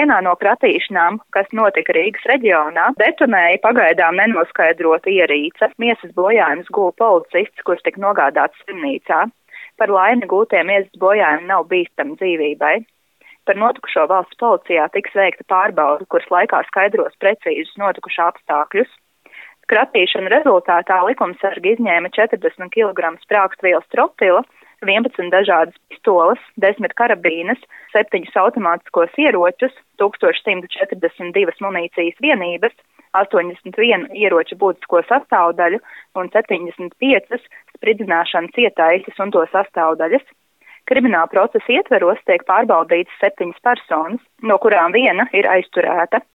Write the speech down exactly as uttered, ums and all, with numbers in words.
vienā no kratīšanām, kas notika Rīgas reģionā, detonēja pagaidām nenoskaidrota ierīce. Miesas bojājumus guva policists, kurš tika nogādāts slimnīcā. Par laimi gūtie miesas bojājumi nav bīstami dzīvībai. Par notikušo valsts policijā tiks veikta pārbaude, kuras laikā skaidros precīzus notikušā apstākļus. Kratīšana rezultātā likumsargi izņēma četrdesmit kilogramus sprāgstvielas trotila, vienpadsmit dažādas pistoles, desmit karabīnes, septiņus automātiskos ieročus, tūkstoš simt četrdesmit divas munīcijas vienības, astoņdesmit vienu ieroču būtisko sastāvdaļu un septiņdesmit piecas spridzināšanas ietaises un to sastāvdaļas. Krimināla procesa ietveros tiek pārbaudītas septiņas personas, no kurām viena ir aizturēta.